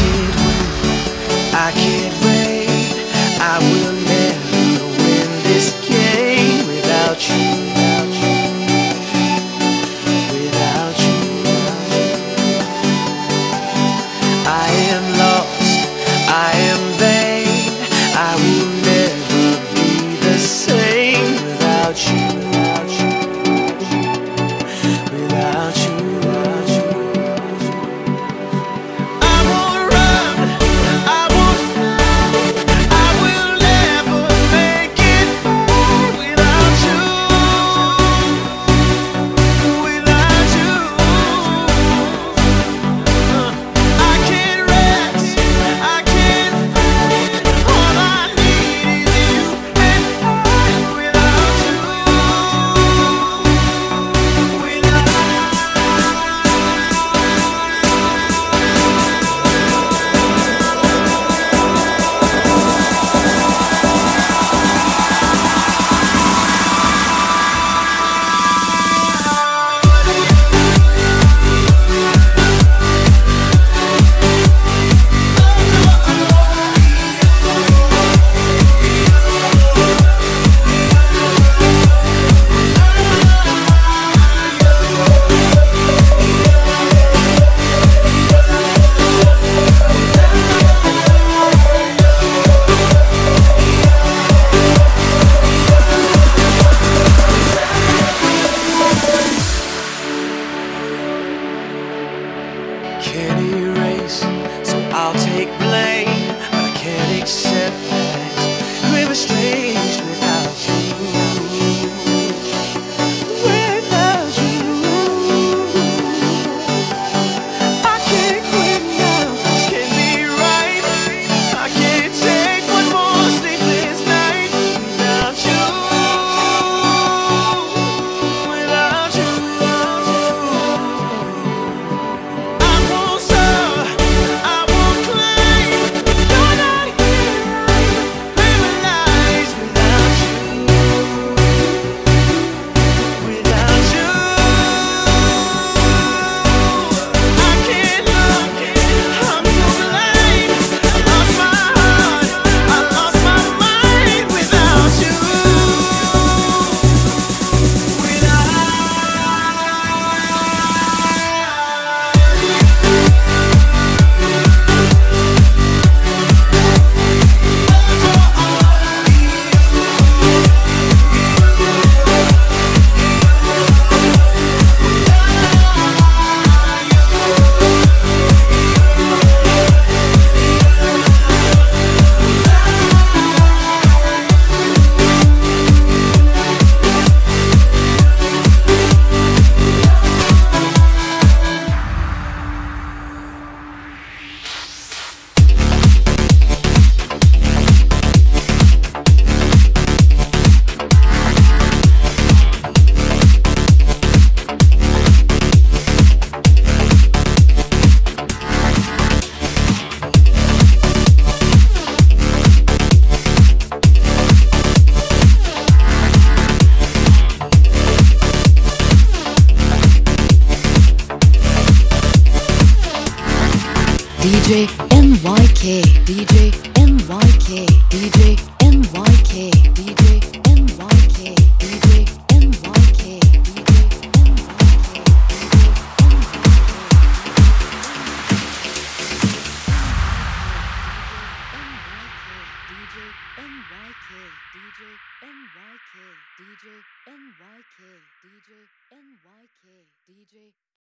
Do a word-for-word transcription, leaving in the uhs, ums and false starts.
can't win, I can't wait. I will never win this game without you, without you. I am lost, I am vain. I will never be the same without you, without you, without you. I won't run, I won't fight. I will never make it without you, without you. I can't rest, I can't fight. All I need is you and I. Without you, without can't erase, so I'll take blame, but I can't accept that we were strange without you, without you. I can't quit now, this can't be right. I can't take one more sleepless night without you, without you. I won't serve, I won't claim. You're not here, live a life without you, without you. I can't look, I'm so blind. I lost my heart, I lost my mind without you, without. D J N Y K, D J N Y K, D J N Y K, D J N Y K, D J N Y K, D J N Y K, D J N Y K, D J N Y K, D J N Y K, D J